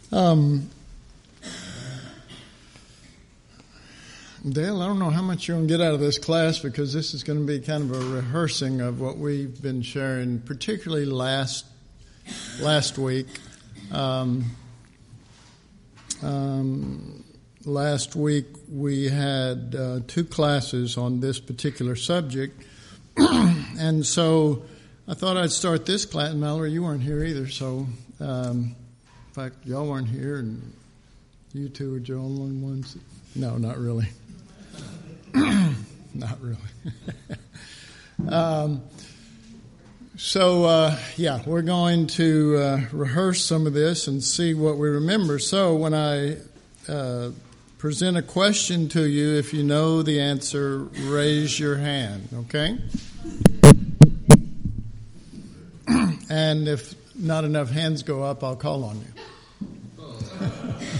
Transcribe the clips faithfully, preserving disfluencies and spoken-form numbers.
Um, Dale, I don't know how much you're going to get out of this class because this is going to be kind of a rehearsing of what we've been sharing, particularly last last week. Um, um, last week we had uh, two classes on this particular subject, and so I thought I'd start this class. Mallory, you weren't here either, so um, in fact, y'all weren't here, and you two were the only ones. No, not really. Not really. um, so, uh, yeah, we're going to uh, rehearse some of this and see what we remember. So when I uh, present a question to you, if you know the answer, raise your hand, okay? And if not enough hands go up, I'll call on you.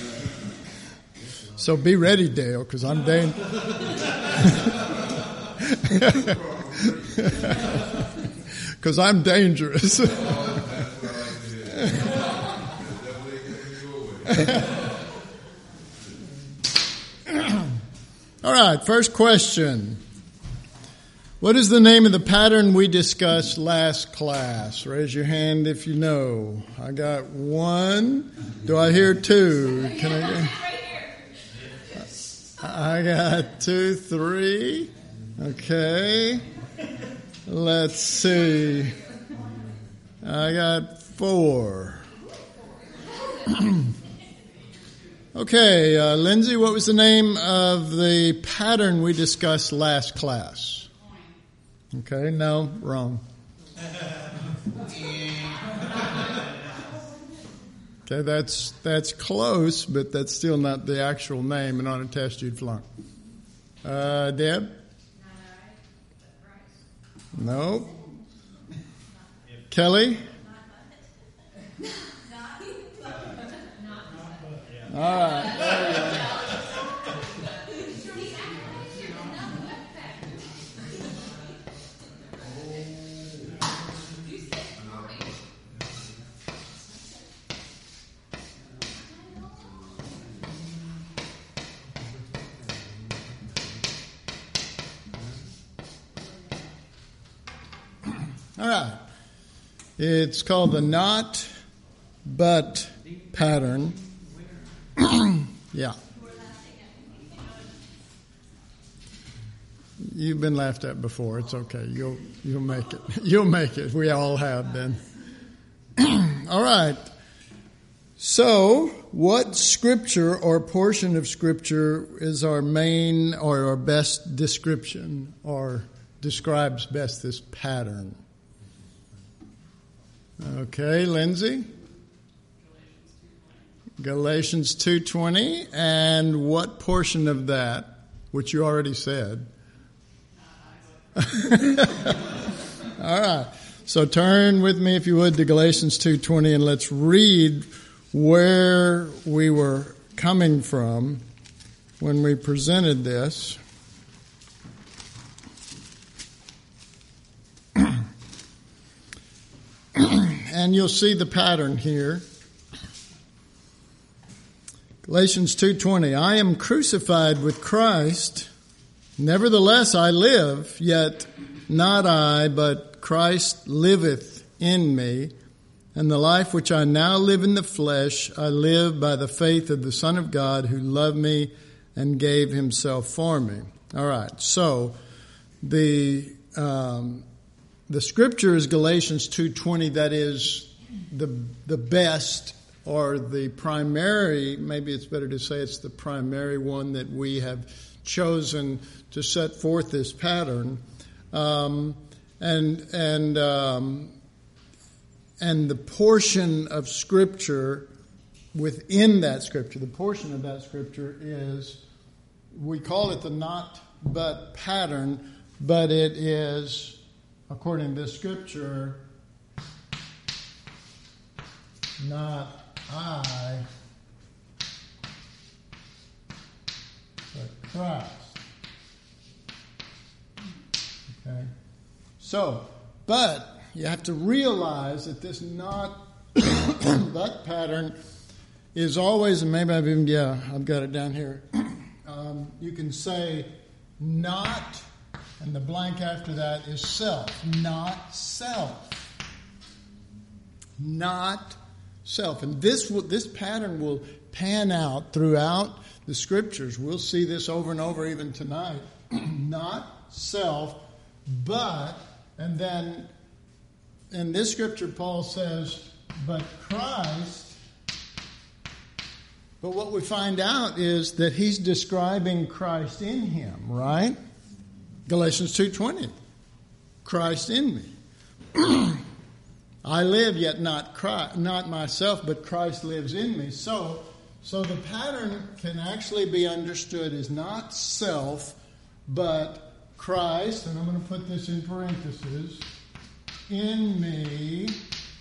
So be ready, Dale, because I'm dan- because I'm dangerous. All right, first question. What is the name of the pattern we discussed last class? Raise your hand if you know. I got one. Do I hear two? Can I get... I got two, three. Okay. Let's see. I got four. Okay, uh, Lindsay, what was the name of the pattern we discussed last class? Okay, no, wrong. Okay, that's that's close, but that's still not the actual name, and on a test you'd flunk. Uh, Deb? No. Kelly? All right, there we go. All right. It's called the not, but pattern. Yeah. You've been laughed at before. It's okay. You'll you'll make it. You'll make it. We all have been. All right. So, what scripture or portion of scripture is our main or our best description or describes best this pattern? Okay, Lindsay? Galatians two twenty. And what portion of that, which you already said? All right. So turn with me, if you would, to Galatians two twenty, and let's read where we were coming from when we presented this. And you'll see the pattern here. Galatians two twenty, I am crucified with Christ. Nevertheless I live, yet not I, but Christ liveth in me. And the life which I now live in the flesh, I live by the faith of the Son of God who loved me and gave himself for me. All right, so the... Um, The scripture is Galatians two twenty. That is the the best or the primary, maybe it's better to say it's the primary one that we have chosen to set forth this pattern. Um, and and um, and the portion of scripture within that scripture, the portion of that scripture is, we call it the not but pattern, but it is, according to this scripture, not I, but Christ. Okay? So, but you have to realize that this not but pattern is always, and maybe I've even, yeah, I've got it down here. Um, you can say not, and the blank after that is self. Not self. Not self. And this will, this pattern will pan out throughout the Scriptures. We'll see this over and over even tonight. Not self, but, and then in this Scripture Paul says, but Christ. But what we find out is that he's describing Christ in him, right? Galatians two twenty. Christ in me. I live, yet not Christ, not myself, but Christ lives in me. So, so the pattern can actually be understood as not self, but Christ, and I'm going to put this in parentheses, in me.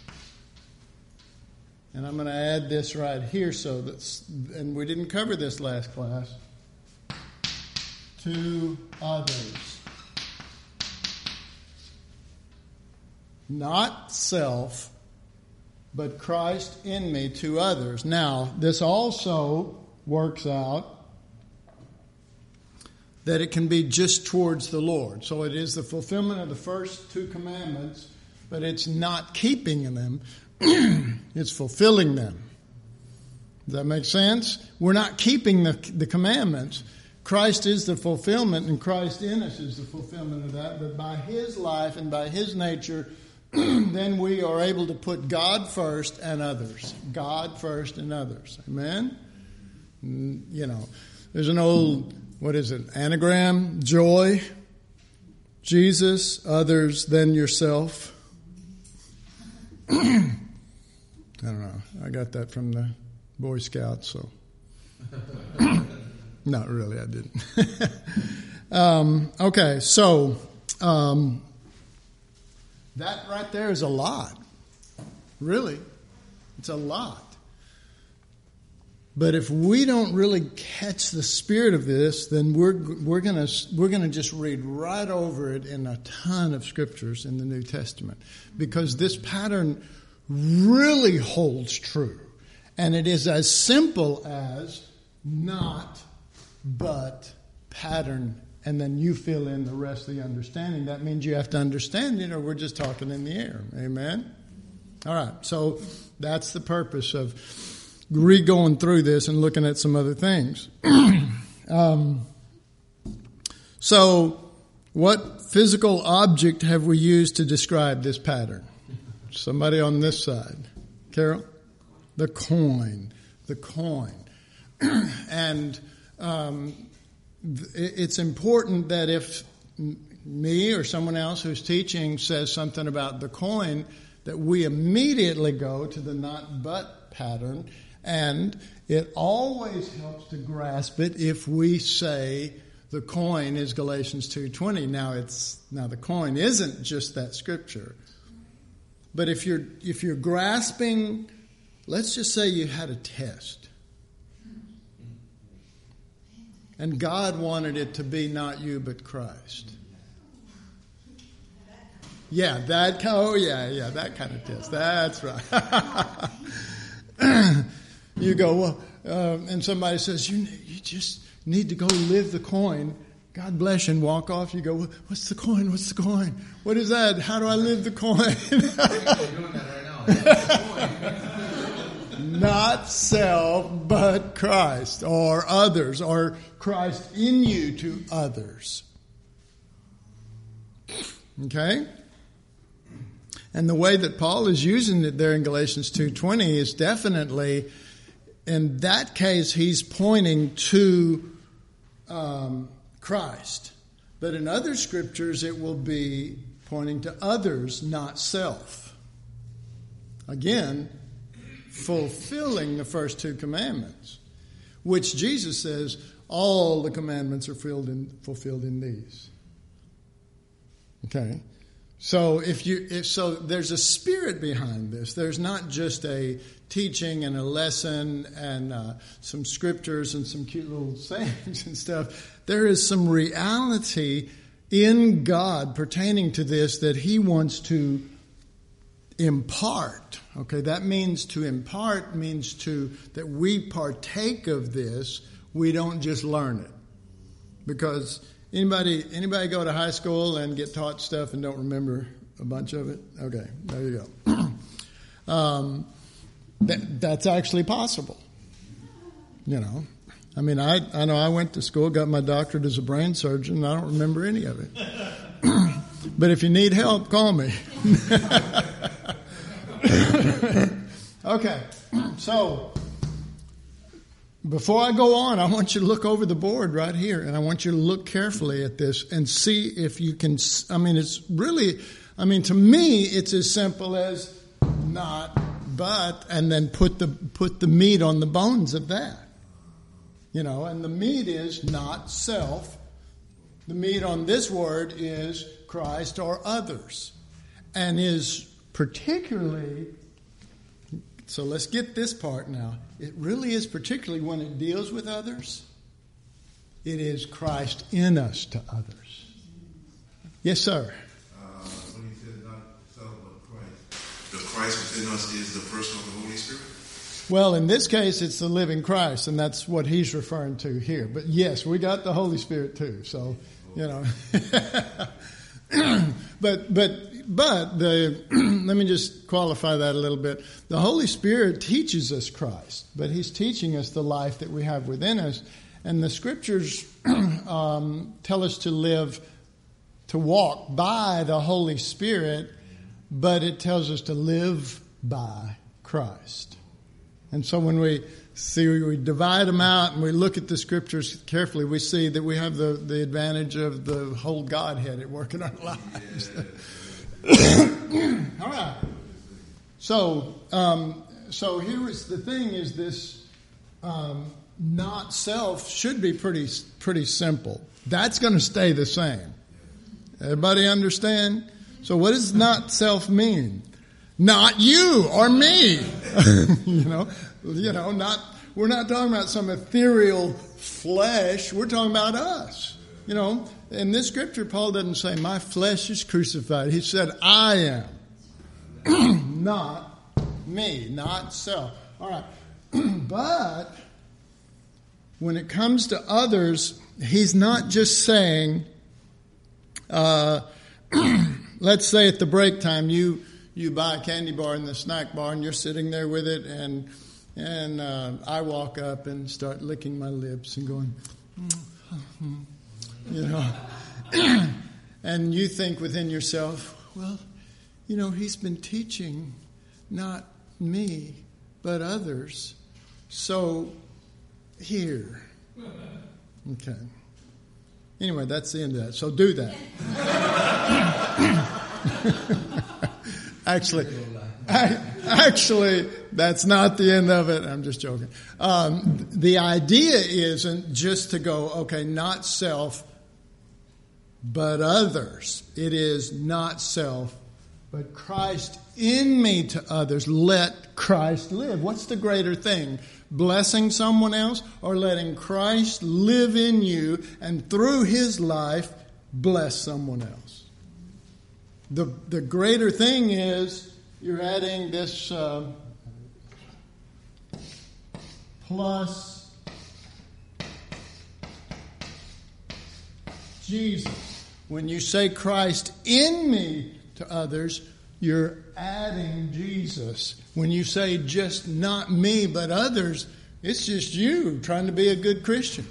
And I'm going to add this right here so that, and we didn't cover this last class, to others. Not self, but Christ in me to others. Now, this also works out that it can be just towards the Lord. So it is the fulfillment of the first two commandments, but it's not keeping them. It's fulfilling them. Does that make sense? We're not keeping the, the commandments. Christ is the fulfillment, and Christ in us is the fulfillment of that. But by his life and by his nature, then we are able to put God first and others. God first and others. Amen? You know, there's an old, what is it, anagram? Joy, Jesus, others, then yourself. I don't know. I got that from the Boy Scouts, so. Not really, I didn't. um, okay, so um, that right there is a lot. Really. It's a lot. But if we don't really catch the spirit of this, then we're we're gonna we're gonna just read right over it in a ton of scriptures in the New Testament, because this pattern really holds true, and it is as simple as not, but pattern, and then you fill in the rest of the understanding. That means you have to understand it, or we're just talking in the air. Amen. All right, so that's the purpose of re-going through this and looking at some other things. um, so, what physical object have we used to describe this pattern? Somebody on this side. Carol? The coin. The coin. and um, it's important that if me or someone else who's teaching says something about the coin, that we immediately go to the not but pattern. And it always helps to grasp it if we say the coin is Galatians two twenty. Now it's now the coin isn't just that scripture. But if you're if you're grasping, let's just say you had a test. And God wanted it to be not you but Christ. Yeah, that oh yeah, yeah, that kind of test. That's right. You go, well, uh, and somebody says, you you just need to go live the coin. God bless you, and walk off. You go, well, what's the coin? What's the coin? What is that? How do I live the coin? Doing that right now. Not self, but Christ, or others, or Christ in you to others. Okay? And the way that Paul is using it there in Galatians two twenty is definitely, in that case, he's pointing to um, Christ. But in other scriptures, it will be pointing to others, not self. Again, fulfilling the first two commandments, which Jesus says all the commandments are filled in, fulfilled in these. Okay? So if you if so there's a spirit behind this. There's not just a teaching and a lesson and uh, some scriptures and some cute little sayings and stuff. There is some reality in God pertaining to this that he wants to impart. Okay, that means to impart means to that we partake of this. We don't just learn it. Because anybody anybody go to high school and get taught stuff and don't remember a bunch of it? Okay, there you go. um, that, that's actually possible. You know, I mean, I I know I went to school, got my doctorate as a brain surgeon, and I don't remember any of it. But if you need help, call me. Okay, so before I go on, I want you to look over the board right here, and I want you to look carefully at this and see if you can, I mean, it's really, I mean, to me, it's as simple as not, but, and then put the, put the meat on the bones of that. You know, and the meat is not self. The meat on this word is Christ or others, and is particularly, so let's get this part now. It really is particularly when it deals with others, it is Christ in us to others. Yes, sir. Uh, when he said not self but Christ, the Christ within us is the person of the Holy Spirit? Well, in this case, it's the living Christ, and that's what he's referring to here. But yes, we got the Holy Spirit too, so, you know. but, but, but the, let me just qualify that a little bit. The Holy Spirit teaches us Christ, but he's teaching us the life that we have within us. And the scriptures um, tell us to live, to walk by the Holy Spirit, but it tells us to live by Christ. And so when we see, we divide them out and we look at the scriptures carefully, we see that we have the, the advantage of the whole Godhead at work in our lives. All right. So, um, so here is the thing: is this um, not self should be pretty pretty simple. That's going to stay the same. Everybody understand? So, what does not self mean? Not you or me. you know, you know, not, we're not talking about some ethereal flesh. We're talking about us. You know, in this scripture, Paul doesn't say, my flesh is crucified. He said, I am. Not me, not self. All right. But when it comes to others, he's not just saying, uh, let's say at the break time, you, You buy a candy bar in the snack bar, and you're sitting there with it, and and uh, I walk up and start licking my lips and going, mm-hmm. you know, and you think within yourself, well, you know, he's been teaching not me but others, so here, okay. Anyway, that's the end of that. So do that. Actually, actually, that's not the end of it. I'm just joking. Um, the idea isn't just to go, okay, not self, but others. It is not self, but Christ in me to others. Let Christ live. What's the greater thing? Blessing someone else or letting Christ live in you and through his life bless someone else? The the greater thing is you're adding this uh, plus Jesus. When you say Christ in me to others, you're adding Jesus. When you say just not me but others, it's just you trying to be a good Christian.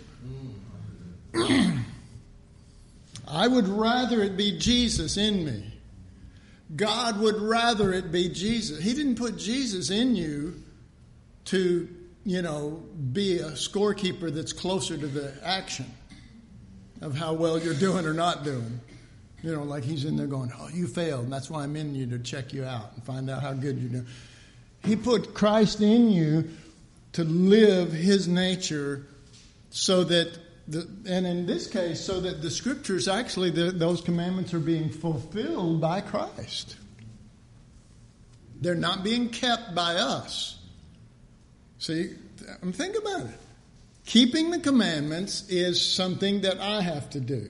I would rather it be Jesus in me. God would rather it be Jesus. He didn't put Jesus in you to, you know, be a scorekeeper that's closer to the action of how well you're doing or not doing. You know, like he's in there going, oh, you failed, and that's why I'm in you, to check you out and find out how good you're doing. He put Christ in you to live his nature so that, the, and in this case, so that the scriptures, actually, the, those commandments are being fulfilled by Christ. They're not being kept by us. See, think about it. Keeping the commandments is something that I have to do.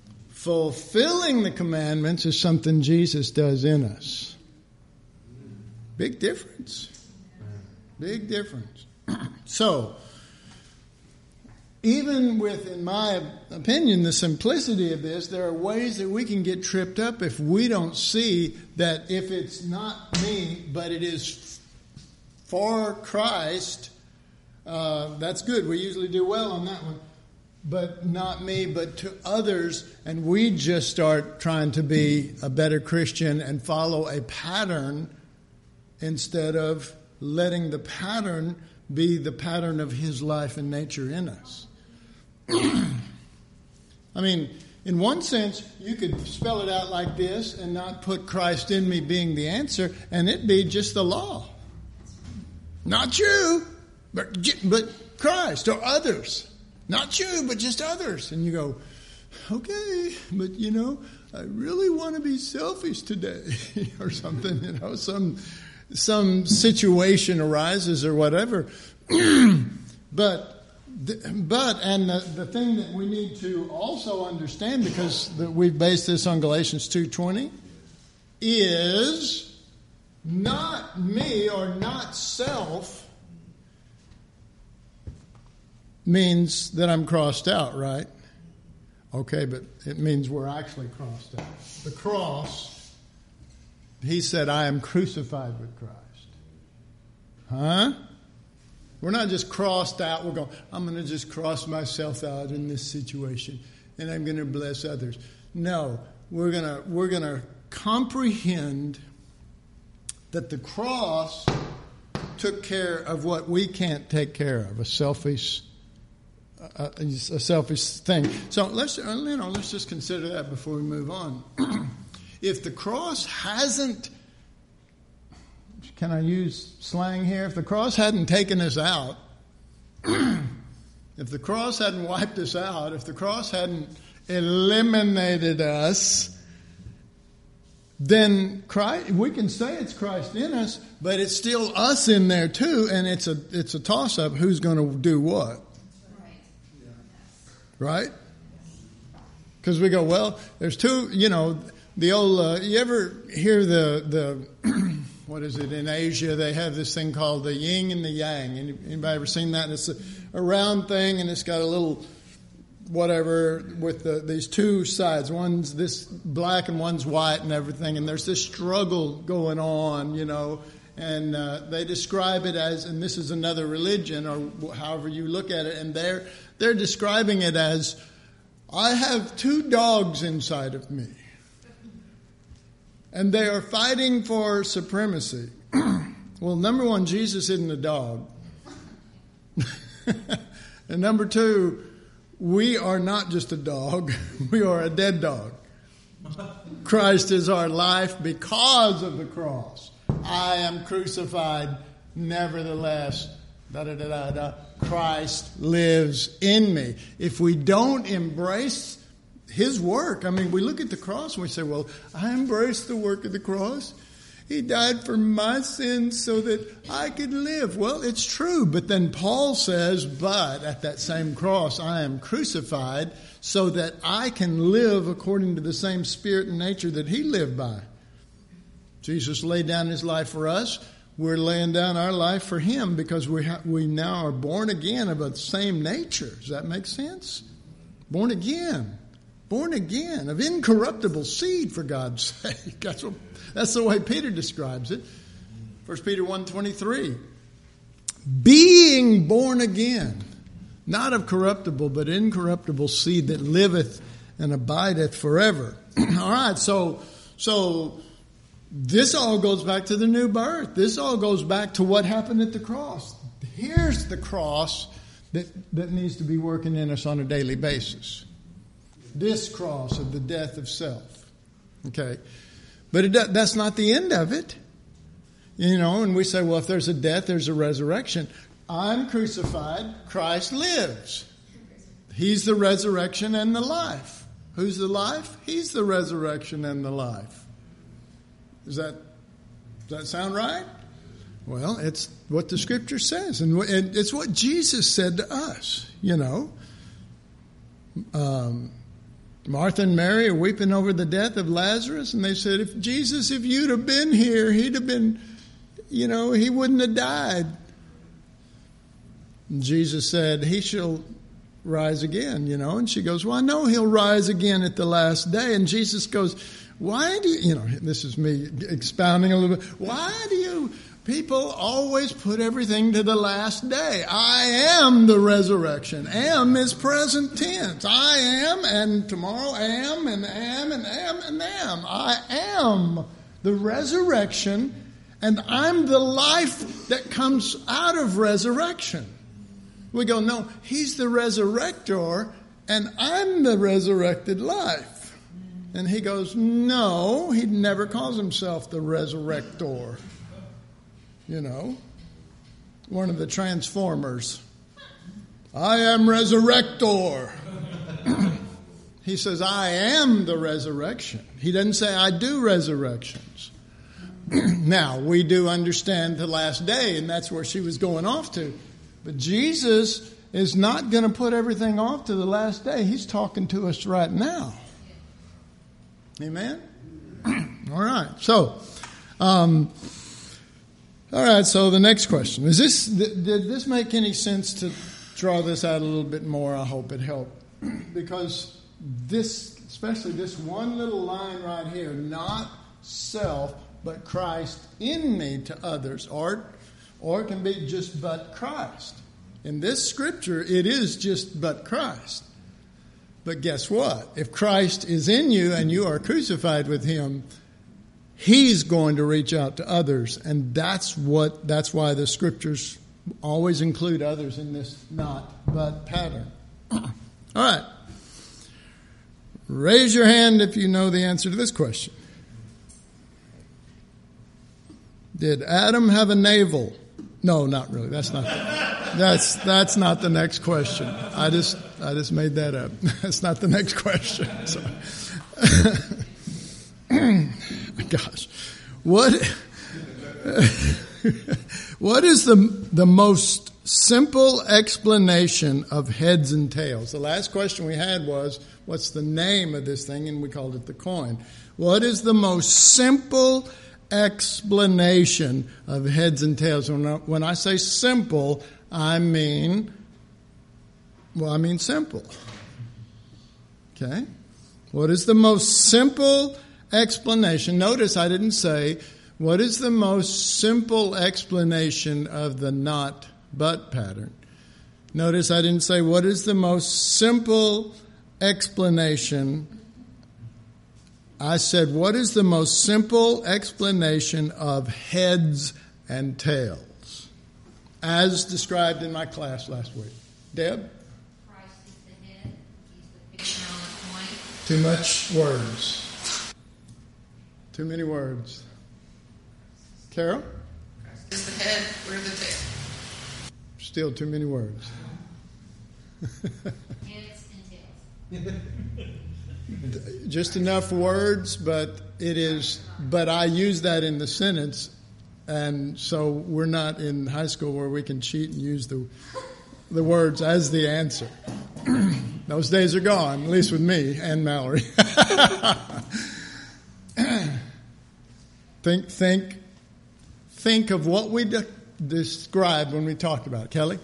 Fulfilling the commandments is something Jesus does in us. Big difference. Big difference. So, even with, in my opinion, the simplicity of this, there are ways that we can get tripped up if we don't see that if it's not me, but it is for Christ, uh, that's good. We usually do well on that one. But not me, but to others, and we just start trying to be a better Christian and follow a pattern instead of letting the pattern be the pattern of His life and nature in us. I mean, in one sense, you could spell it out like this and not put Christ in me being the answer, and it'd be just the law. Not you, but, but Christ or others. Not you, but just others. And you go, okay, but you know, I really want to be selfish today or something, you know, some some situation arises or whatever. but, but, and the, the thing that we need to also understand, because the, we've based this on Galatians two twenty, is not me or not self means that I'm crossed out, right? Okay, but it means we're actually crossed out. The cross, He said, I am crucified with Christ. Huh? We're not just crossed out. We're going, I'm going to just cross myself out in this situation, and I'm going to bless others. No, we're going to we're going to comprehend that the cross took care of what we can't take care of, a selfish A, a selfish thing. So let's you know let's just consider that before we move on. If the cross hasn't, can I use slang here? If the cross hadn't taken us out, if the cross hadn't wiped us out, if the cross hadn't eliminated us, then Christ, we can say it's Christ in us, but it's still us in there too, and it's a it's a toss up. Who's going to do what? Right? Because we go, well, there's two, you know, the old, uh, you ever hear the, the what is it, in Asia, they have this thing called the yin and the yang. Anybody ever seen that? And it's a, a round thing, and it's got a little whatever with the, these two sides. One's this black and one's white and everything, and there's this struggle going on, you know. And uh, they describe it as, and this is another religion, or however you look at it, and they're they're describing it as, I have two dogs inside of me, and they are fighting for supremacy. Well, number one, Jesus isn't a dog, and number two, we are not just a dog; we are a dead dog. Christ is our life because of the cross. I am crucified, nevertheless, da da da da da. Christ lives in me. If we don't embrace His work, I mean, we look at the cross and we say, well, I embrace the work of the cross. He died for my sins so that I could live. Well, it's true, but then Paul says, but at that same cross, I am crucified so that I can live according to the same spirit and nature that He lived by. Jesus laid down His life for us. We're laying down our life for Him because we ha- we now are born again of the same nature. Does that make sense? Born again. Born again of incorruptible seed, for God's sake. That's, what, that's the way Peter describes it. First Peter one twenty-three. Being born again, not of corruptible, but incorruptible seed that liveth and abideth forever. All right, so so... this all goes back to the new birth. This all goes back to what happened at the cross. Here's the cross that, that needs to be working in us on a daily basis. This cross of the death of self. Okay. But it, that's not the end of it. You know, and we say, well, if there's a death, there's a resurrection. I'm crucified. Christ lives. He's the resurrection and the life. Who's the life? He's the resurrection and the life. Does that, does that sound right? Well, it's what the Scripture says, and it's what Jesus said to us, you know. Um, Martha and Mary are weeping over the death of Lazarus, and they said, if Jesus, if you'd have been here, he'd have been, you know, he wouldn't have died. And Jesus said, he shall rise again, you know. And she goes, well, I know he'll rise again at the last day. And Jesus goes, why do you, you know, this is me expounding a little bit. Why do you people always put everything to the last day? I am the resurrection. Am is present tense. I am, and tomorrow am, and am, and am, and am. I am the resurrection, and I'm the life that comes out of resurrection. We go, no, he's the resurrector, and I'm the resurrected life. And he goes, no, he never calls himself the resurrector. You know, one of the Transformers. I am resurrector. He says, I am the resurrection. He doesn't say, I do resurrections. Now, we do understand the last day, and that's where she was going off to. But Jesus is not going to put everything off to the last day. He's talking to us right now. Amen? All right. So, um, all right. So the next question. Is this, did this make any sense to draw this out a little bit more? I hope it helped. Because this, especially this one little line right here, not self, but Christ in me to others, or, or it can be just but Christ. In this scripture, it is just but Christ. But guess what? If Christ is in you and you are crucified with him, he's going to reach out to others. And that's what, that's why the scriptures always include others in this not but pattern. All right. Raise your hand if you know the answer to this question. Did Adam have a navel? No, not really. That's not that's that's not the next question. I just I just made that up. That's not the next question. So. Gosh, what what is the the most simple explanation of heads and tails? The last question we had was, what's the name of this thing? And we called it the coin. What is the most simple explanation of heads and tails? When I, when I say simple, I mean, well, I mean simple. Okay? What is the most simple explanation? Notice I didn't say, what is the most simple explanation of the not but pattern? Notice I didn't say, what is the most simple explanation? I said, what is the most simple explanation of heads and tails? As described in my class last week. Deb? Christ is the head. He's the picture on the coin. Too much words. Too many words. Carol? Christ is the head. We're the tail. Still too many words. Heads and tails. Just enough words, but it is, but I use that in the sentence, and so we're not in high school where we can cheat and use the the words as the answer. Those days are gone, at least with me and Mallory. think, think, think of what we de- described when we talked about it. Kelly?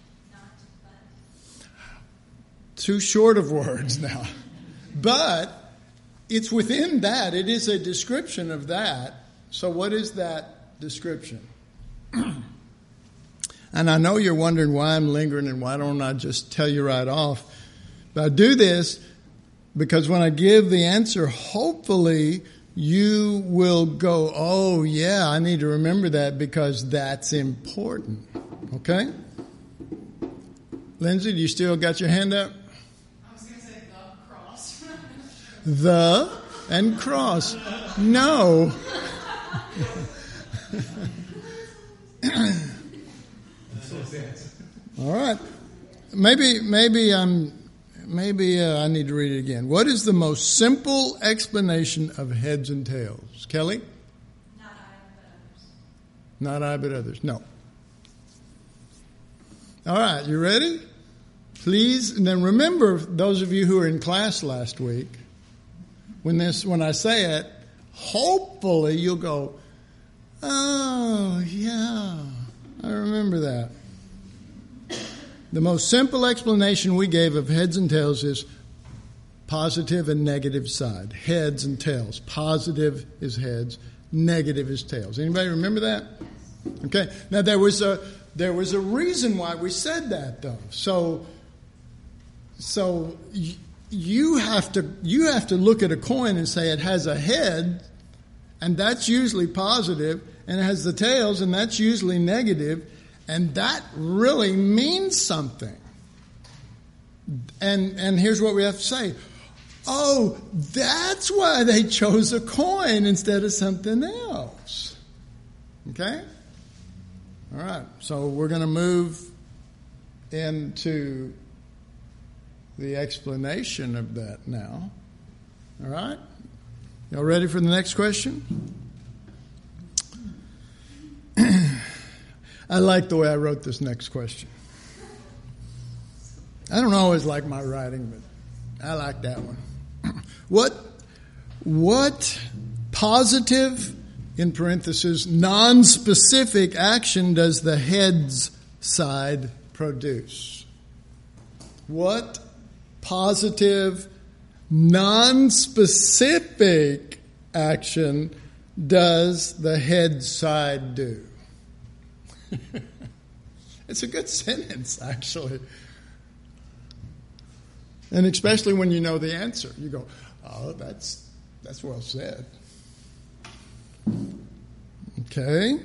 Too short of words now. But it's within that. It is a description of that. So what is that description? And I know you're wondering why I'm lingering and why don't I just tell you right off. But I do this because when I give the answer, hopefully you will go, oh, yeah, I need to remember that because that's important. Okay? Lindsay, do you still got your hand up? I was going to say the cross. The and cross. No. All right. Maybe, maybe I'm, maybe uh, I need to read it again. What is the most simple explanation of heads and tails? Kelly? Not I, but others. Not I, but others. No. All right. You ready? Please. And then remember, those of you who were in class last week, when this, when I say it, hopefully you'll go, Oh, yeah, I remember that. The most simple explanation we gave of heads and tails is positive and negative side. Heads and tails. Positive is heads, negative is tails. Anybody remember that? Okay. Now there was a there was a reason why we said that, though. So so y- you have to you have to look at a coin and say it has a head, and that's usually positive, and it has the tails, and that's usually negative. And that really means something. And and here's what we have to say. Oh, that's why they chose a coin instead of something else. Okay? All right. So we're going to move into the explanation of that now. All right? Y'all ready for the next question? I like the way I wrote this next question. I don't always like my writing, but I like that one. What, what positive, in parentheses, non-specific action does the heads side produce? What positive, non-specific action does the head side do? It's a good sentence, actually. And especially when you know the answer. You go, oh, that's that's well said. Okay.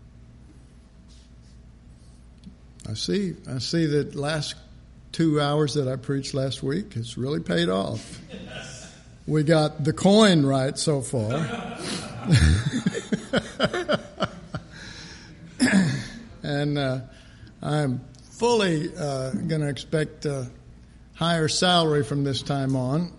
I see. I see that last two hours that I preached last week has really paid off. We got the coin right so far. And uh, I'm fully uh, going to expect a higher salary from this time on.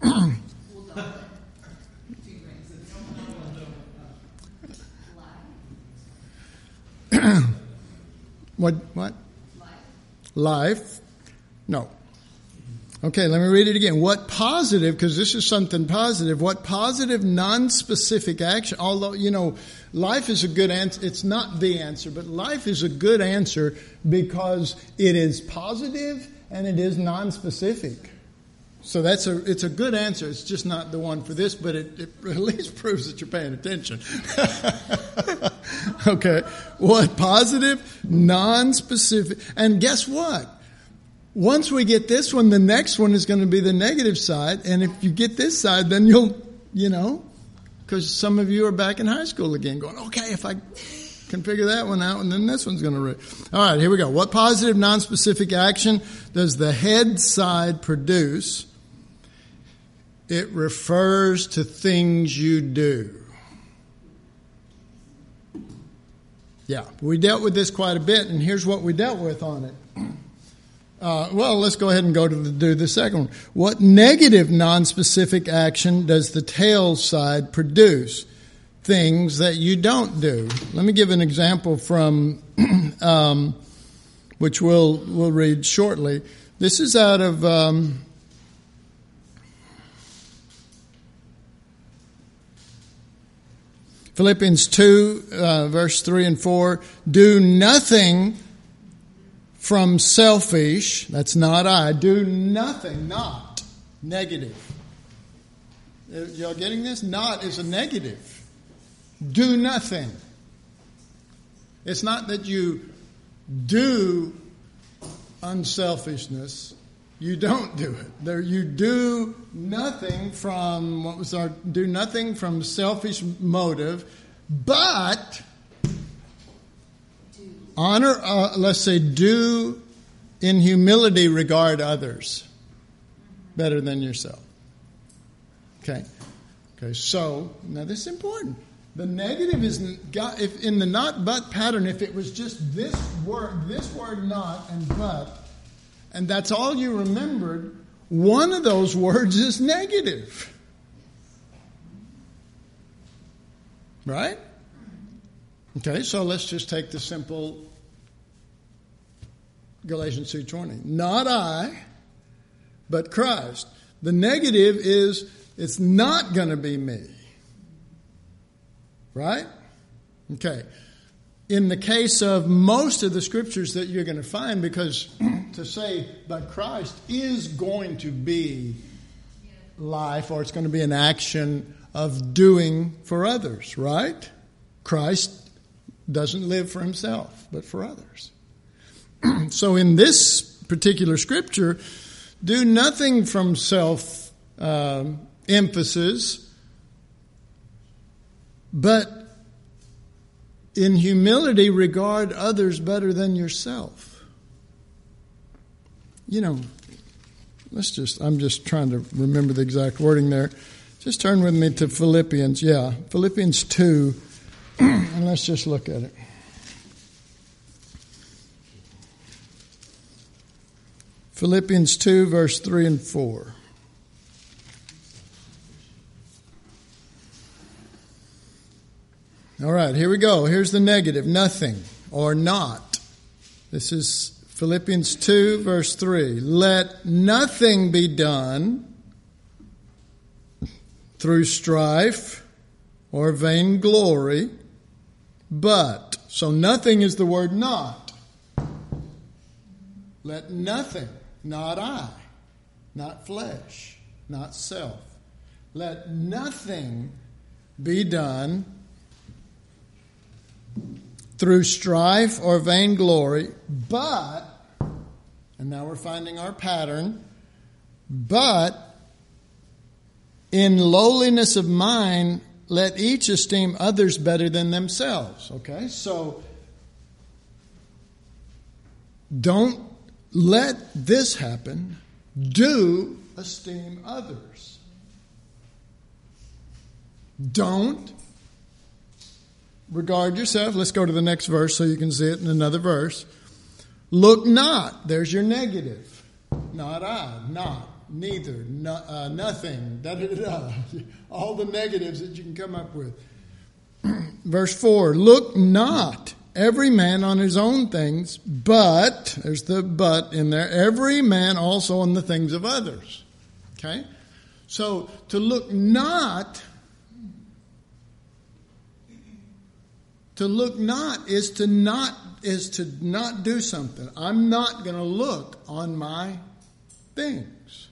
What? What? Life. Life? No. Okay, let me read it again. What positive, because this is something positive, what positive non-specific action, although, you know, life is a good answer. It's not the answer, but life is a good answer because it is positive and it is non-specific. So that's a it's a good answer. It's just not the one for this, but it, it at least proves that you're paying attention. Okay. What positive, non-specific, and guess what? Once we get this one, the next one is going to be the negative side. And if you get this side, then you'll, you know, because some of you are back in high school again going, okay, if I can figure that one out, and then this one's going to read. All right, here we go. What positive, non-specific action does the head side produce? It refers to things you do. Yeah, we dealt with this quite a bit, and here's what we dealt with on it. Uh, well, let's go ahead and go to the, do the second one. What negative non-specific action does the tail side produce? Things that you don't do. Let me give an example from, um, which we'll we'll read shortly. This is out of um, Philippians two, uh, verse three and four. Do nothing from selfish, that's not I, do nothing, not, negative. Y'all getting this? Not is a negative. Do nothing. It's not that you do unselfishness, you don't do it. There, you do nothing from, what was our, do nothing from selfish motive, but honor, uh, let's say, do in humility regard others better than yourself. Okay. Okay. So now this is important. The negative is if in the not but pattern. If it was just this word, this word not and but, and that's all you remembered, one of those words is negative, right? Okay. So let's just take the simple Galatians two twenty. Not I, but Christ. The negative is it's not going to be me. Right? Okay. in the case of most of the scriptures that you're going to find, because to say but Christ is going to be life, or it's going to be an action of doing for others, right? Christ doesn't live for himself, but for others. So in this particular scripture, do nothing from self uh, emphasis, but in humility regard others better than yourself. You know, let's just, I'm just trying to remember the exact wording there. Just turn with me to Philippians. Yeah, Philippians two, and let's just look at it. Philippians two, verse three and four. All right, here we go. Here's the negative, nothing or not. This is Philippians two, verse three. Let nothing be done through strife or vainglory, but, so nothing is the word not. Let nothing, not I, not flesh, not self. Let nothing be done through strife or vainglory, but, and now we're finding our pattern, but in lowliness of mind, let each esteem others better than themselves. Okay, so don't let this happen. Do esteem others. Don't regard yourself. Let's go to the next verse so you can see it in another verse. Look not. There's your negative. Not I. Not. Neither. No, uh, nothing. Da, da, da, da. All the negatives that you can come up with. Verse four. Look not every man on his own things, but, there's the but in there, every man also on the things of others. Okay? So, to look not... To look not is to not is to not do something. I'm not going to look on my things.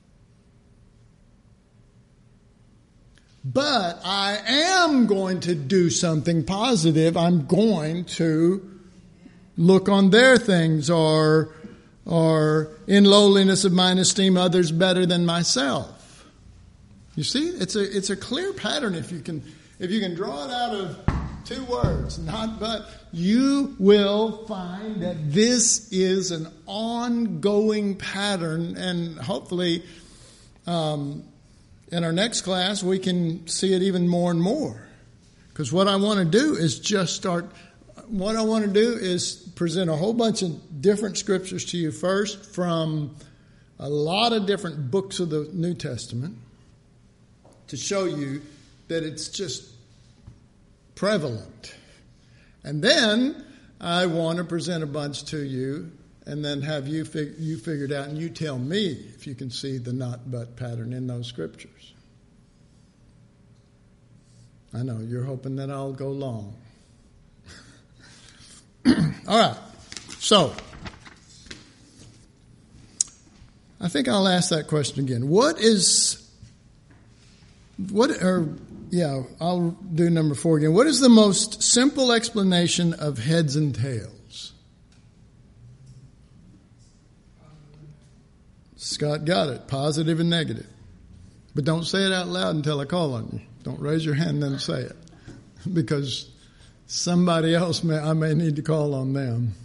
But I am going to do something positive. I'm going to look on their things, or or in lowliness of mine esteem others better than myself. You see, it's a it's a clear pattern if you can if you can draw it out of two words, not but, you will find that this is an ongoing pattern, and hopefully um, in our next class we can see it even more and more. Because what I want to do is just start, what I want to do is present a whole bunch of different scriptures to you first from a lot of different books of the New Testament to show you that it's just prevalent. And then I want to present a bunch to you and then have you fig- you figured out, and you tell me if you can see the not but pattern in those scriptures. I know you're hoping that I'll go long. All right. So I think I'll ask that question again. What is what or Yeah, I'll do number four again. What is the most simple explanation of heads and tails? Scott got it. Positive and negative. But don't say it out loud until I call on you. Don't raise your hand and then say it. Because somebody else, may I may need to call on them.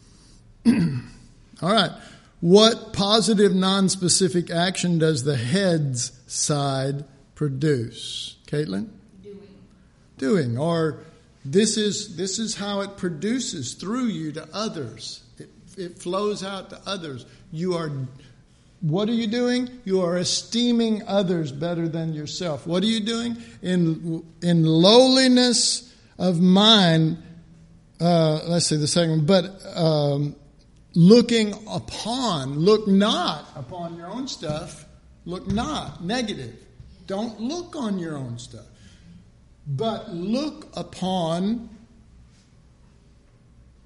All right. What positive, non-specific action does the heads side produce? Caitlin? Doing. Doing. Or this is this is how it produces through you to others. It, it flows out to others. You are, what are you doing? You are esteeming others better than yourself. What are you doing? In, in lowliness of mind, uh, let's see the second one, but um, looking upon, look not upon your own stuff, look not, negative. Don't look on your own stuff, but look upon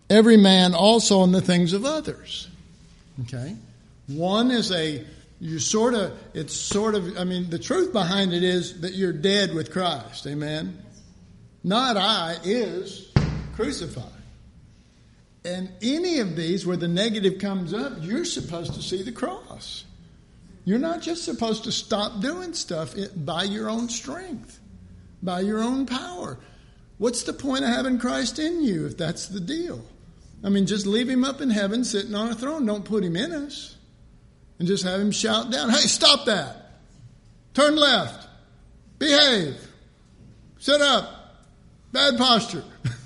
every man also on the things of others. Okay? One is a, you sort of, it's sort of, I mean, the truth behind it is that you're dead with Christ. Amen? Not I is crucified. And any of these where the negative comes up, you're supposed to see the cross. You're not just supposed to stop doing stuff by your own strength, by your own power. What's the point of having Christ in you if that's the deal? I mean, just leave him up in heaven sitting on a throne. Don't put him in us. And just have him shout down, hey, stop that. Turn left. Behave. Sit up. Bad posture.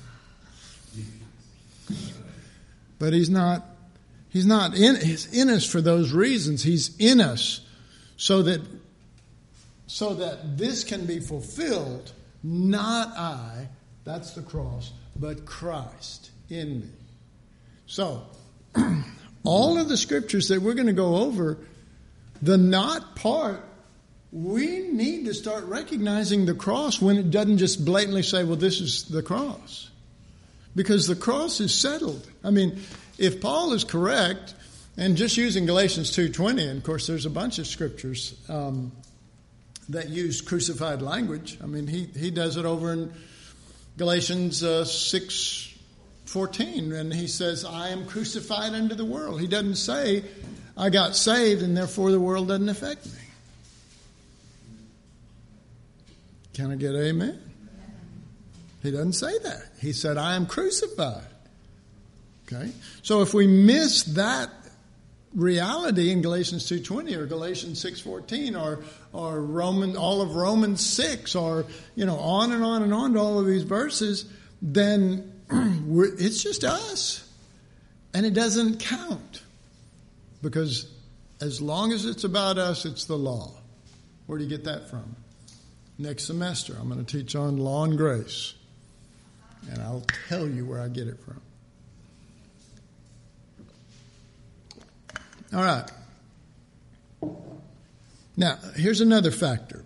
But he's not, he's not in, he's in us for those reasons. He's in us so that, so that this can be fulfilled. Not I, that's the cross, but Christ in me. So, all of the scriptures that we're going to go over, the not part, we need to start recognizing the cross when it doesn't just blatantly say, well, this is the cross. Because the cross is settled. I mean, if Paul is correct, and just using Galatians two twenty, and of course there's a bunch of scriptures um, that use crucified language. I mean, he, he does it over in Galatians uh, six fourteen, and he says, I am crucified unto the world. He doesn't say, I got saved and therefore the world doesn't affect me. Can I get amen? He doesn't say that. He said, I am crucified. Okay? So if we miss that reality in Galatians two twenty or Galatians six fourteen or or Roman all of Romans six or, you know, on and on and on to all of these verses, then we're, it's just us. And it doesn't count. Because as long as it's about us, it's the law. Where do you get that from? Next semester, I'm going to teach on law and grace. And I'll tell you where I get it from. All right. Now, here's another factor.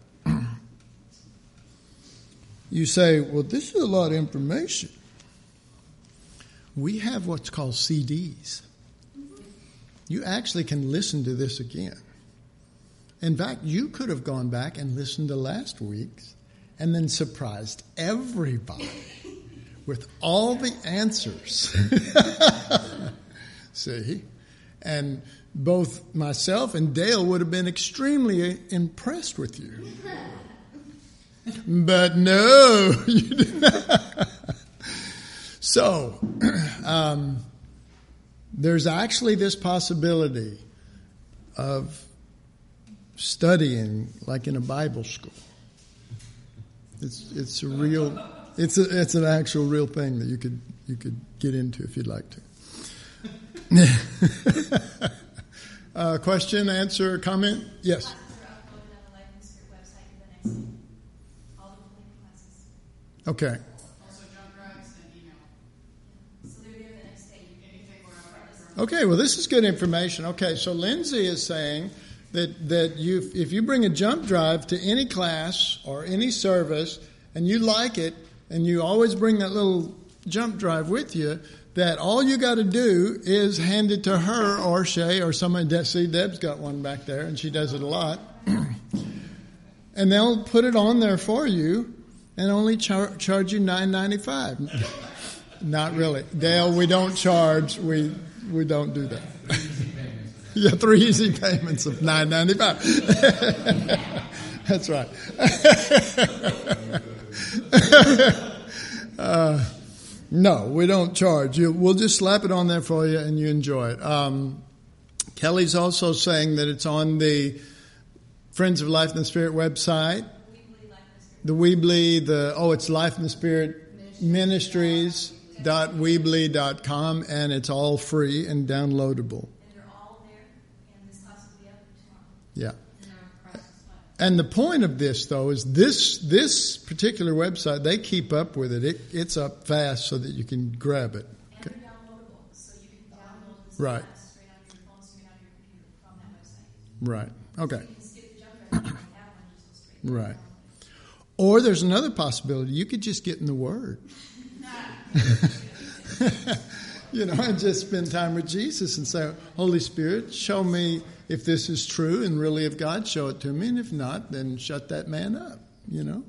You say, well, this is a lot of information. We have what's called C Ds. You actually can listen to this again. In fact, you could have gone back and listened to last week's and then surprised everybody with all the answers. See? And both myself and Dale would have been extremely impressed with you. But no, you did not. So, um, there's actually this possibility of studying like in a Bible school. It's it's a real it's a, it's an actual real thing that you could you could get into if you'd like to. uh, question, answer, comment? Yes. Okay. Also, jump drives and email. So they're there the next day. Anything we're Okay, well, this is good information. Okay, so Lindsay is saying that that you, if you bring a jump drive to any class or any service and you like it, and you always bring that little jump drive with you, that all you got to do is hand it to her or Shay or somebody. See, Deb's got one back there, and she does it a lot. And they'll put it on there for you and only char- charge you nine ninety-five. Not really. Dale, we don't charge. We we don't do that. Yeah, three easy payments of nine ninety-five. That's right. uh, no, we don't charge. You, we'll just slap it on there for you and you enjoy it. Um, Kelly's also saying that it's on the Friends of Life in the Spirit website. The Weebly, the, oh, it's Life in the Spirit Ministries dot weebly dot com, and it's all free and downloadable. And they're all there, and this class will be up tomorrow. Yeah. And the point of this, though, is this this particular website, they keep up with it. it it's up fast so that you can grab it. Okay. And they're downloadable, so you can download this Right. class straight on your phone, straight on your computer from that website. Right. Okay. You can skip the jump drive if you don't have one, just go straight to Right. download. Or there's another possibility. You could just get in the Word. You know, and just spend time with Jesus and say, Holy Spirit, show me if this is true and really of God, show it to me. And if not, then shut that man up, you know.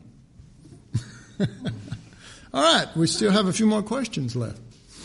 All right, we still have a few more questions left.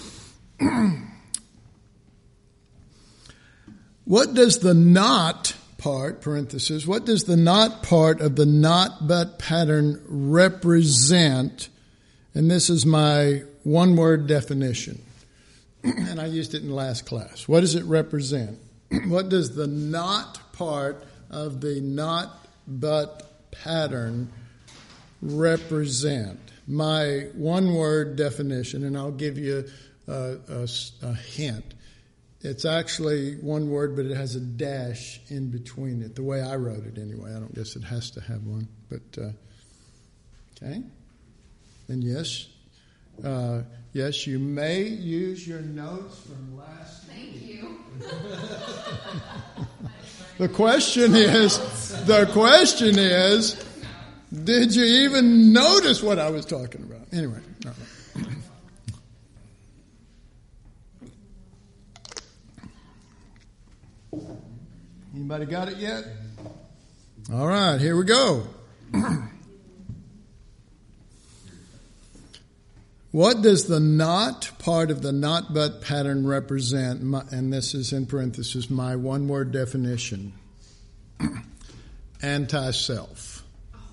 What does the not part, parenthesis, what does the not part of the not but pattern represent? And this is my one-word definition. And I used it in last class. What does it represent? What does the not part of the not but pattern represent? My one-word definition, and I'll give you a, a, a hint. It's actually one word, but it has a dash in between it. The way I wrote it anyway. I don't guess it has to have one. But, uh, okay. And yes, uh, yes, you may use your notes from last week. Thank you. The question is, the question is, did you even notice what I was talking about? Anyway, no. Anybody got it yet? All right, here we go. What does the not part of the not but pattern represent? My, and this is in parentheses, my one-word definition. Anti-self.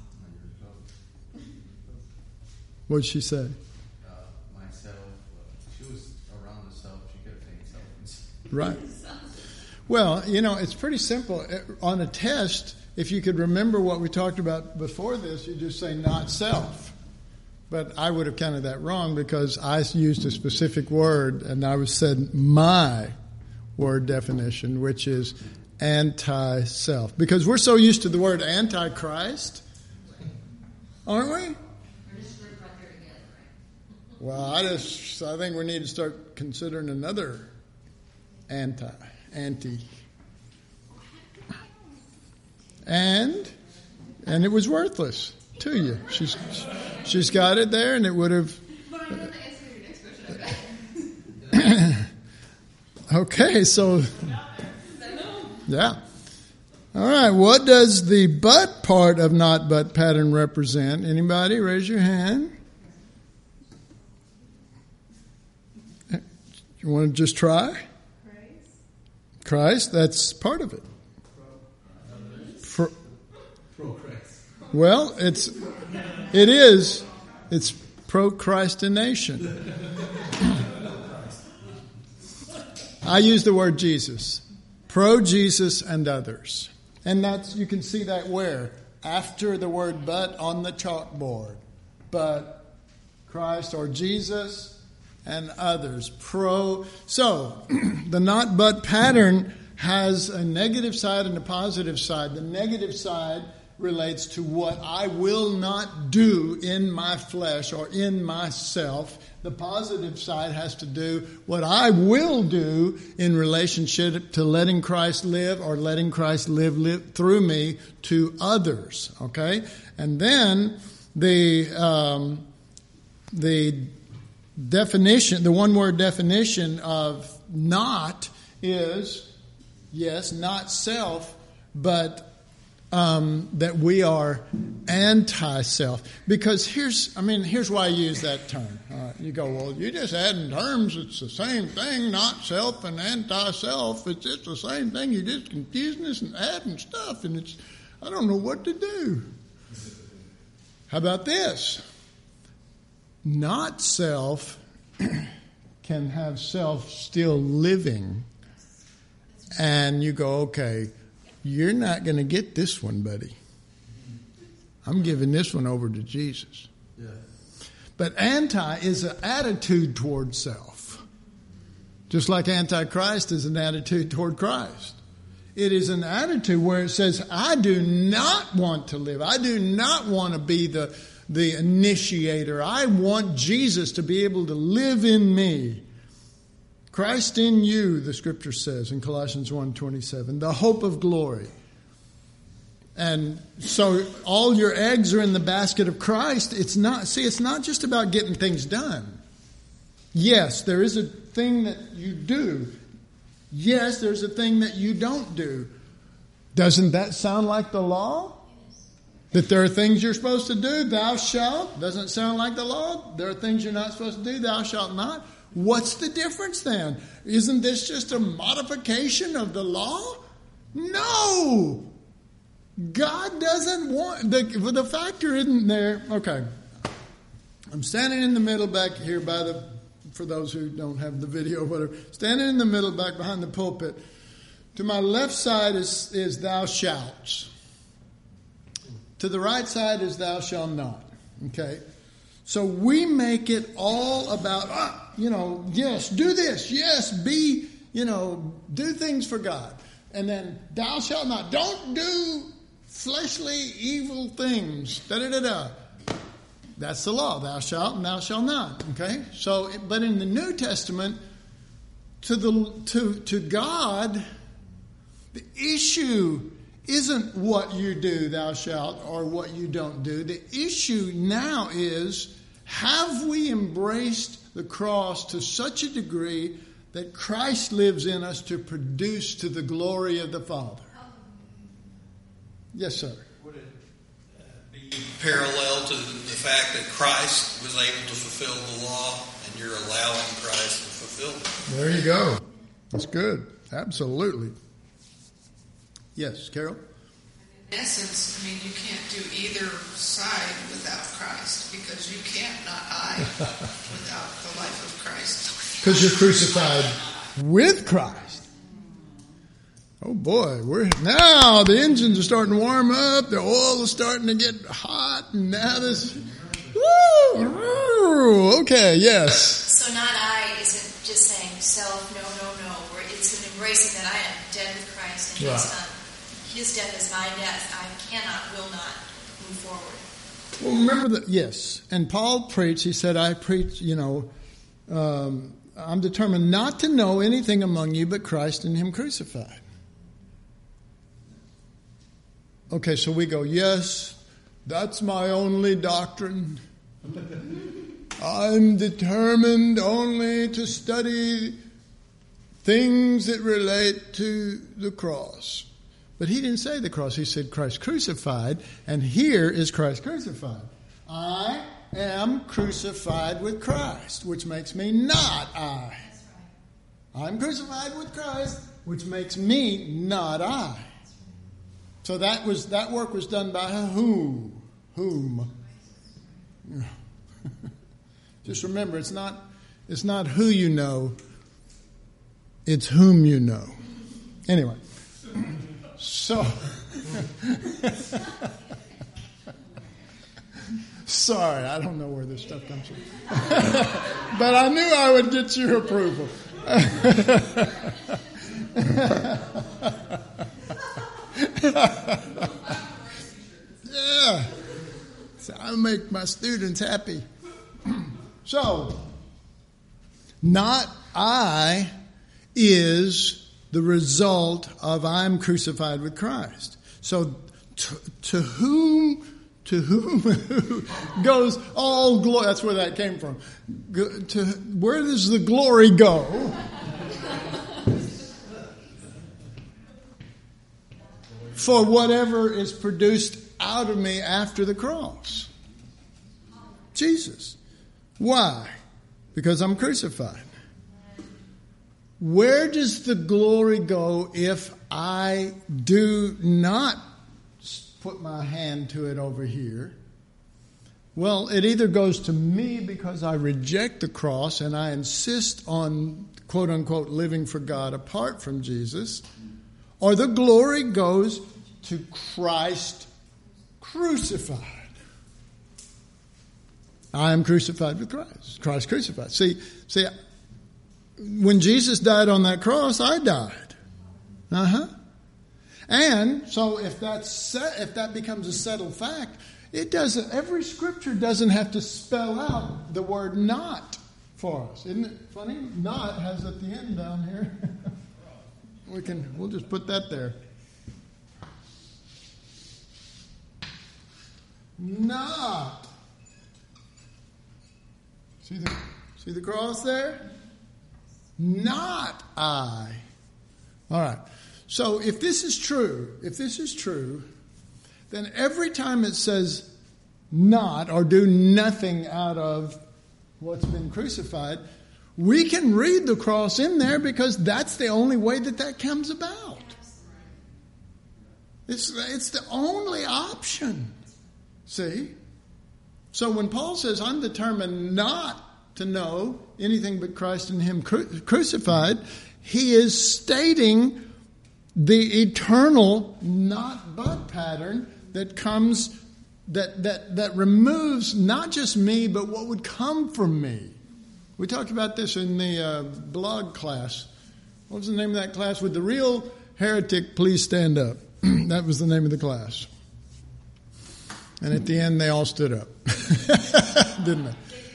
What'd she say? Uh, myself. Uh, she was around the self. She could have taken self. Right. Well, you know, it's pretty simple. On a test, if you could remember what we talked about before this, you just say not self. But I would have counted that wrong because I used a specific word and I was said my word definition, which is anti-self. Because we're so used to the word antichrist, aren't we? We're just grouped right there together, right? Well, I just I think we need to start considering another anti. Anti. And and it was worthless to you. She's she's got it there, and it would have. But I know the answer to your next question. Okay, so yeah. All right. What does the but part of not but pattern represent? Anybody? Raise your hand. You want to just try? Christ, that's part of it. For, well, it's it is it's procrastination. I use the word Jesus, pro Jesus and others, and that's you can see that where after the word but on the chalkboard, but Christ or Jesus. And others. Pro. So, the not but pattern has a negative side and a positive side. The negative side relates to what I will not do in my flesh or in myself. The positive side has to do what I will do in relationship to letting Christ live or letting Christ live, live through me to others. Okay? And then the um, the definition, the one-word definition of not is, yes, not self, but um, that we are anti-self. Because here's, I mean, here's why I use that term. All right, you go, well, you just adding terms. It's the same thing, not self and anti-self. It's just the same thing. You're just confusing us and adding stuff, and it's, I don't know what to do. How about this? Not self can have self still living. And you go, okay, you're not going to get this one, buddy. I'm giving this one over to Jesus. Yeah. But anti is an attitude toward self. Just like antichrist is an attitude toward Christ. It is an attitude where it says, I do not want to live. I do not want to be the the initiator. I want Jesus to be able to live in me. Christ in you, the scripture says in Colossians one twenty-seven, the hope of glory. And so all your eggs are in the basket of Christ. It's not, see, it's not just about getting things done. Yes, there is a thing that you do. Yes, there's a thing that you don't do. Doesn't that sound like the law? That there are things you're supposed to do, thou shalt. Doesn't it sound like the law? There are things you're not supposed to do, thou shalt not. What's the difference then? Isn't this just a modification of the law? No! God doesn't want... The, the factor isn't there... Okay. I'm standing in the middle back here by the... For those who don't have the video or whatever. Standing in the middle back behind the pulpit. To my left side is, is thou shalt. To the right side is thou shalt not. Okay? So we make it all about, ah, you know, yes, do this. Yes, be, you know, do things for God. And then thou shalt not. Don't do fleshly evil things. Da-da-da-da. That's the law. Thou shalt and thou shalt not. Okay? So, but in the New Testament, to the to to God, the issue isn't what you do, thou shalt, or what you don't do. The issue now is, have we embraced the cross to such a degree that Christ lives in us to produce to the glory of the Father? Yes, sir. Would it uh, be parallel to the fact that Christ was able to fulfill the law and you're allowing Christ to fulfill it? There you go. That's good. Absolutely. Yes, Carol? In essence, I mean, you can't do either side without Christ, because you can't not I without the life of Christ. Because you're crucified with Christ. Oh boy, we're now the engines are starting to warm up, the oil is starting to get hot, and now this woo, woo, okay, yes. So not I isn't just saying self, no, no, no. Where it's an embracing that I am dead with Christ and based on his death is my death. I cannot, will not move forward. Well, remember that, yes. And Paul preached, he said, I preach, you know, um, I'm determined not to know anything among you but Christ and him crucified. Okay, so we go, yes, that's my only doctrine. I'm determined only to study things that relate to the cross. But he didn't say the cross. He said Christ crucified, and here is Christ crucified. I am crucified with Christ, which makes me not I. I'm crucified with Christ, which makes me not I. So that was that work was done by who? Whom? Just remember, it's not it's not who you know, it's whom you know. Anyway. So, sorry, I don't know where this stuff comes from. But I knew I would get your approval. Yeah. So I make my students happy. So, not I is the result of I'm crucified with Christ. So to, to whom to whom goes all glory? That's where that came from. Go, to where does the glory go? For whatever is produced out of me after the cross. Jesus. Why? Because I'm crucified. Where does the glory go if I do not put my hand to it over here? Well, it either goes to me because I reject the cross and I insist on, quote unquote, living for God apart from Jesus, or the glory goes to Christ crucified. I am crucified with Christ. Christ crucified. See, see, when Jesus died on that cross, I died. Uh-huh. And so if that's set, if that becomes a settled fact, it doesn't, every scripture doesn't have to spell out the word not for us. Isn't it funny? Not has at the end down here. we can, we'll just put that there. Not. See the, see the cross there? not I. All right. So if this is true, if this is true, then every time it says not or do nothing out of what's been crucified, we can read the cross in there because that's the only way that that comes about. It's, it's the only option. See? So when Paul says, I'm determined not to know anything but Christ and Him cru- crucified, he is stating the eternal not but pattern that comes, that, that, that removes not just me, but what would come from me. We talked about this in the uh, blog class. What was the name of that class? Would the real heretic please stand up? That was the name of the class. And at the end, they all stood up. Didn't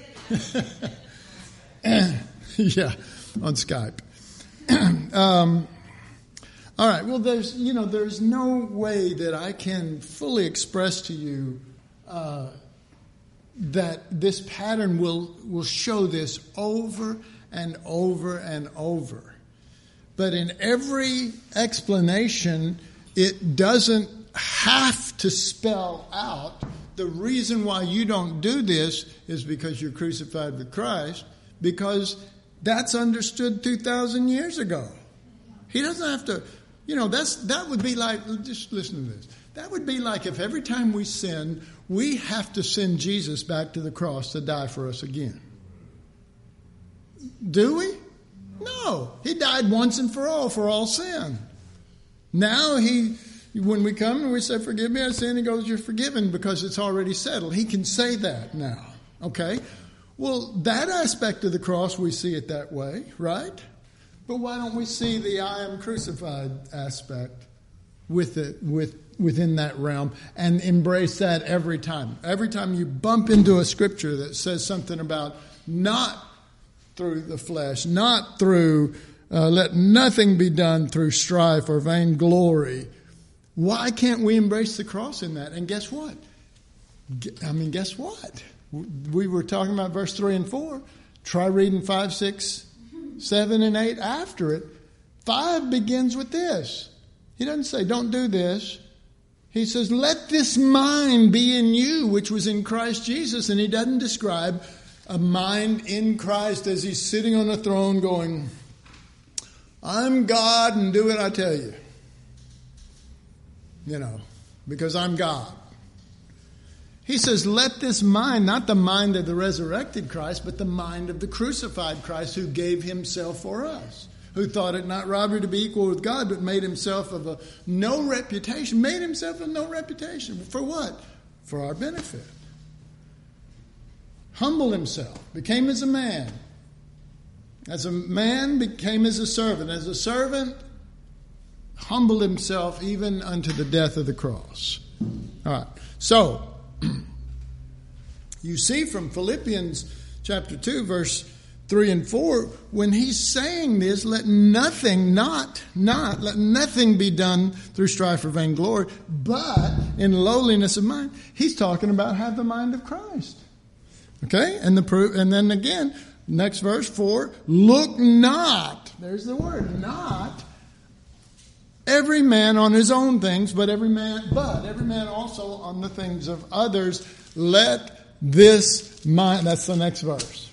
they? Yeah, on Skype. um, all right. Well, there's, you know, there's no way that I can fully express to you uh, that this pattern will, will show this over and over and over. But in every explanation, it doesn't have to spell out the reason why you don't do this is because you're crucified with Christ, because that's understood two thousand years ago. He doesn't have to, you know, that's that would be like, just listen to this. That would be like if every time we sin, we have to send Jesus back to the cross to die for us again. Do we? No. He died once and for all, for all sin. Now he, when we come and we say, forgive me, I sin, he goes, you're forgiven because it's already settled. He can say that now. Okay? Well, that aspect of the cross, we see it that way, right? But why don't we see the I am crucified aspect with it, with within that realm and embrace that every time? Every time you bump into a scripture that says something about not through the flesh, not through, uh, let nothing be done through strife or vainglory, why can't we embrace the cross in that? And guess what? I mean, guess what? We were talking about verse three and four. Try reading five, six, seven, and eight after it. Five begins with this. He doesn't say, don't do this. He says, let this mind be in you, which was in Christ Jesus. And he doesn't describe a mind in Christ as he's sitting on a throne going, I'm God and do what I tell you. You know, because I'm God. He says, let this mind, not the mind of the resurrected Christ, but the mind of the crucified Christ who gave himself for us, who thought it not robbery to be equal with God, but made himself of a no reputation, made himself of no reputation. For what? For our benefit. Humbled himself, became as a man. As a man, became as a servant. As a servant, humbled himself even unto the death of the cross. All right. So, you see from Philippians chapter two, verse three and four, when he's saying this, let nothing, not, not, let nothing be done through strife or vainglory, but in lowliness of mind. He's talking about have the mind of Christ. Okay? And the proof, and then again, next verse four, look not, there's the word, not every man on his own things, but every man, but every man also on the things of others. Let this mind, that's the next verse.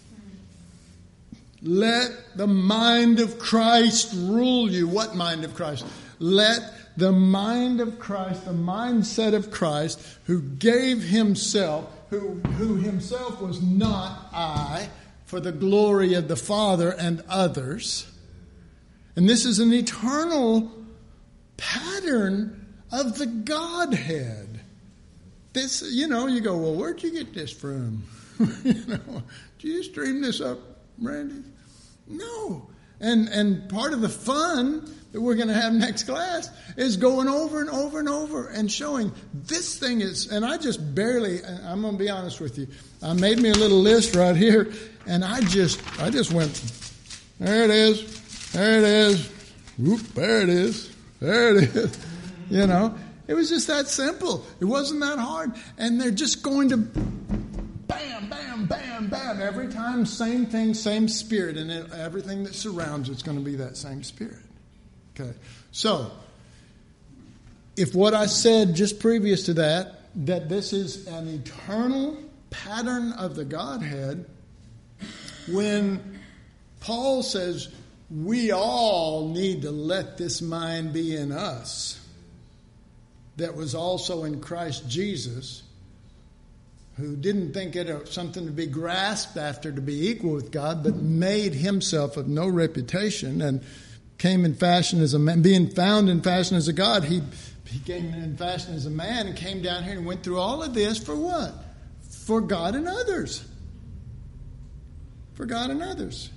Let the mind of Christ rule you. What mind of Christ? Let the mind of Christ, the mindset of Christ, who gave himself, who, who himself was not I, for the glory of the Father and others. And this is an eternal pattern of the Godhead. This, you know, you go, well, where'd you get this from? You know, did you stream this up, Randy? No. And and part of the fun that we're going to have next class is going over and over and over and showing this thing is, and I just barely, I'm going to be honest with you, I made me a little list right here, and I just, I just went, there it is, there it is, whoop, there it is. There it is. You know, it was just that simple. It wasn't that hard. And they're just going to bam, bam, bam, bam, every time, same thing, same spirit, and it, everything that surrounds it's going to be that same spirit. Okay, so if what I said just previous to that, that this is an eternal pattern of the Godhead, when Paul says we all need to let this mind be in us that was also in Christ Jesus, who didn't think it something to be grasped after to be equal with God, but made himself of no reputation and came in fashion as a man, being found in fashion as a God. He, he came in fashion as a man and came down here and went through all of this for what? For God and others. For God and others.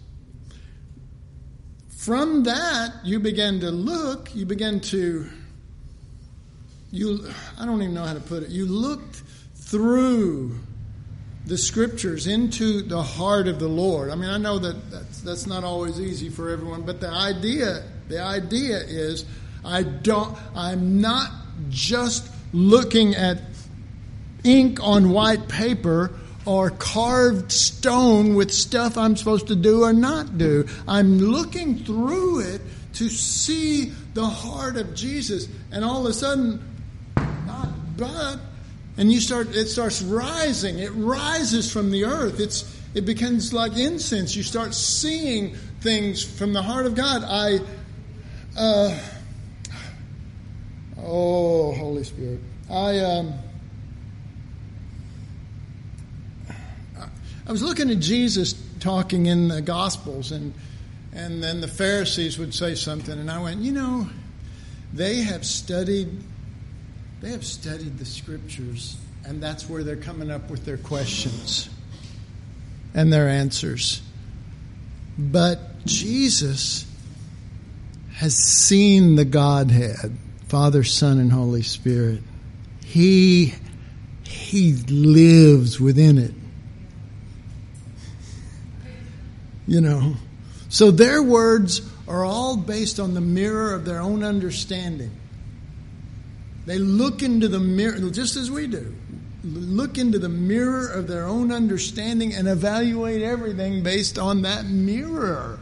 From that, you begin to look, you begin to, you, I don't even know how to put it, you looked through the Scriptures into the heart of the Lord. I mean, I know that that's, that's not always easy for everyone, but the idea, the idea is, I don't, I'm not just looking at ink on white paper or carved stone with stuff I'm supposed to do or not do. I'm looking through it to see the heart of Jesus. And all of a sudden, not but, and you start, it starts rising. It rises from the earth. It's, it becomes like incense. You start seeing things from the heart of God. I, uh, oh, Holy Spirit. I, um, I was looking at Jesus talking in the Gospels, and and then the Pharisees would say something, and I went, you know, they have studied, they have studied the Scriptures, and that's where they're coming up with their questions and their answers. But Jesus has seen the Godhead, Father, Son, and Holy Spirit. He He lives within it. You know, so their words are all based on the mirror of their own understanding. They look into the mirror, just as we do, look into the mirror of their own understanding and evaluate everything based on that mirror.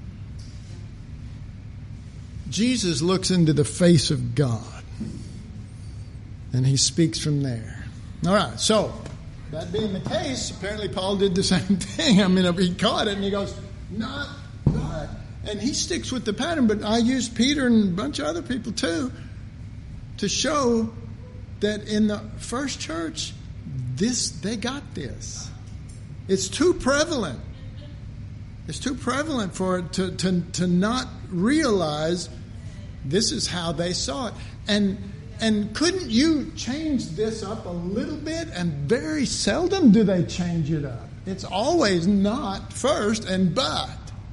Jesus looks into the face of God, and he speaks from there. All right, so that being the case, apparently Paul did the same thing. I mean, he caught it and he goes, not but. And he sticks with the pattern, but I used Peter and a bunch of other people too to show that in the first church, this they got this. It's too prevalent. It's too prevalent for it to, to, to not realize this is how they saw it. And And couldn't you change this up a little bit? And very seldom do they change it up. It's always not first and but.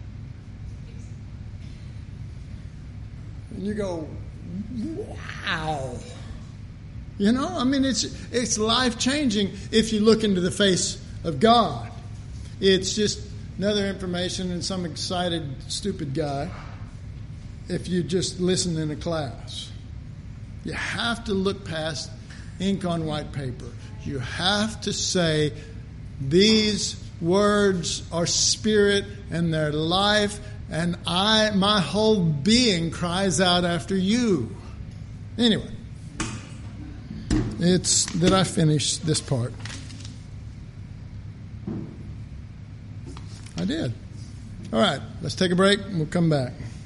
And you go, wow. You know, I mean, it's it's life-changing if you look into the face of God. It's just another information and some excited, stupid guy if you just listen in a class. You have to look past ink on white paper. You have to say, these words are spirit and they're life, and I, my whole being cries out after you. Anyway, it's that I finished this part. I did. All right, let's take a break and we'll come back.